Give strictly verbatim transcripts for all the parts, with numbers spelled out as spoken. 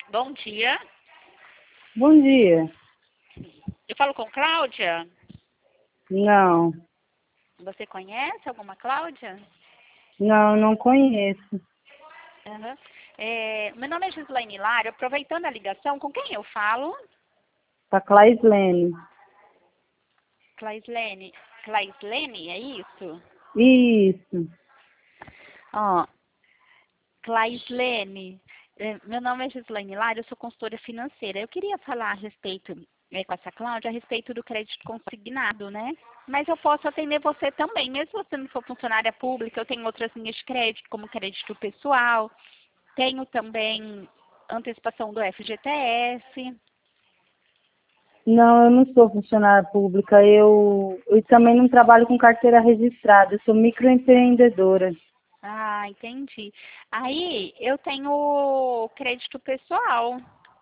Bom dia. Bom dia. Eu falo com Cláudia? Não, Você conhece alguma Cláudia? não, não conheço. Uhum. É, meu nome é Gislaine Lara. Aproveitando a ligação, com quem eu falo? Tá Claislene. Claislene. Claislene, é isso? Isso. Ó, Claislene, é, meu nome é Gislaine Lara, eu sou consultora financeira. Eu queria falar a respeito, é, com essa Cláudia, a respeito do crédito consignado, né? Mas eu posso atender você também, mesmo se você não for funcionária pública, eu tenho outras linhas de crédito, como crédito pessoal, tenho também antecipação do F G T S. Não, eu não sou funcionária pública. Eu, eu também não trabalho com carteira registrada. Eu sou microempreendedora. Ah, entendi. Aí eu tenho crédito pessoal.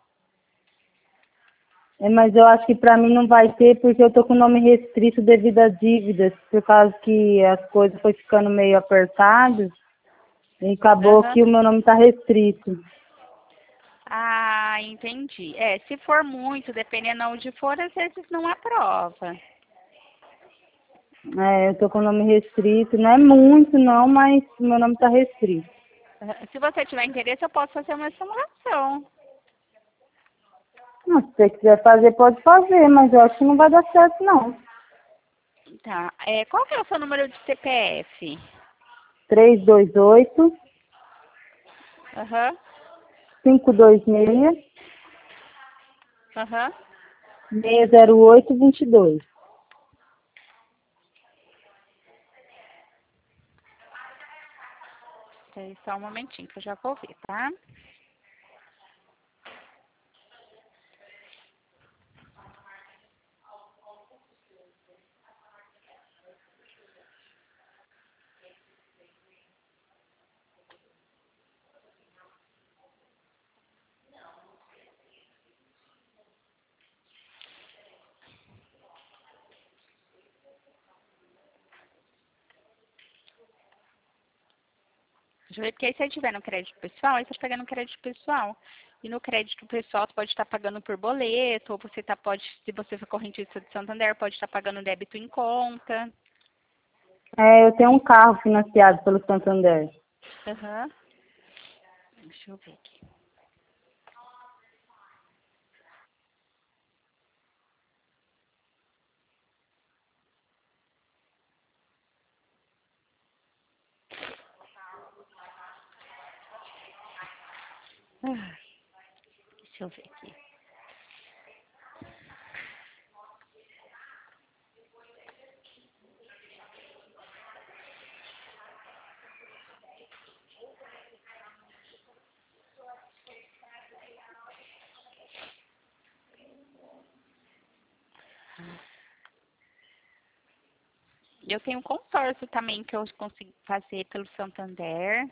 É, mas eu acho que para mim não vai ter porque eu tô com o nome restrito devido a dívidas, por causa que as coisas foi ficando meio apertadas e acabou Aham. que o meu nome está restrito. Ah, entendi. É, se for muito, dependendo de onde for, às vezes não aprova. É, eu tô com o nome restrito. Não é muito não, mas o meu nome está restrito. Ah, se você tiver interesse, eu posso fazer uma simulação. Não, se você quiser fazer, pode fazer, mas eu acho que não vai dar certo, não. Tá. É, qual que é o seu número de C P F? três dois oito, Aham, cinco dois seis, aham. seis zero oito, dois dois. Espera só um momentinho que eu já vou ver, tá? Deixa eu ver, porque aí se você tiver no crédito pessoal, aí você pega no crédito pessoal. E no crédito pessoal, você pode estar pagando por boleto, ou você tá, pode, se você for correntista de Santander, pode estar pagando débito em conta. É, eu tenho um carro financiado pelo Santander. Aham. Deixa eu ver aqui. Ah, deixa eu ver aqui. Eu tenho um consórcio também que eu consigo fazer pelo Santander.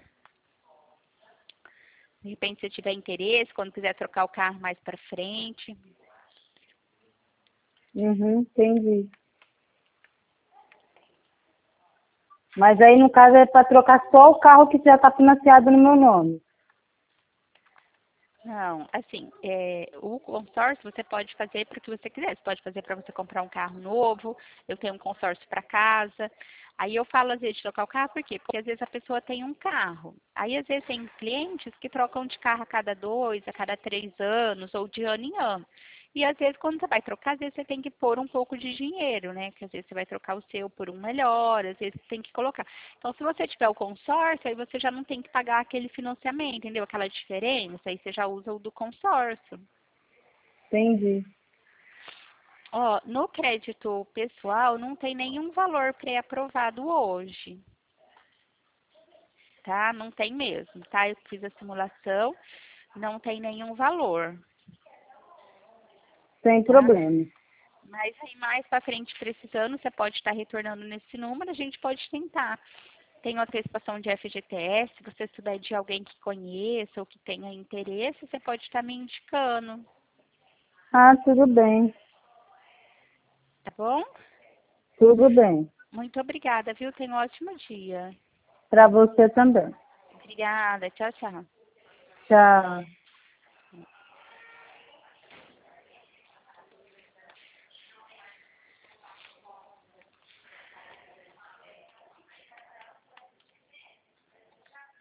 De repente, se tiver interesse, quando quiser trocar o carro mais para frente. Uhum, entendi. Mas aí, no caso, é para trocar só o carro que já está financiado no meu nome. Não, assim, é, o consórcio você pode fazer para o que você quiser. Você pode fazer para você comprar um carro novo. Eu tenho um consórcio para casa. Aí eu falo às vezes de trocar o carro, por quê? Porque às vezes a pessoa tem um carro. Aí às vezes tem clientes que trocam de carro a cada dois, a cada três anos, ou de ano em ano. E às vezes quando você vai trocar, às vezes você tem que pôr um pouco de dinheiro, né? Que às vezes você vai trocar o seu por um melhor, às vezes você tem que colocar. Então, se você tiver o consórcio, aí você já não tem que pagar aquele financiamento, entendeu? Aquela diferença, aí você já usa o do consórcio. Entendi. Ó, no crédito pessoal não tem nenhum valor pré-aprovado hoje, tá? Não tem mesmo, tá? Eu fiz a simulação, não tem nenhum valor, Sem tá? problema. Mas aí mais para frente precisando, você pode estar retornando nesse número, a gente pode tentar. Tem antecipação de F G T S, se você souber de alguém que conheça ou que tenha interesse, você pode estar me indicando, Ah, tudo bem. tá bom? Tudo bem. Muito obrigada, viu? Tenha um ótimo dia. Para você também. Obrigada, tchau, tchau. Tchau.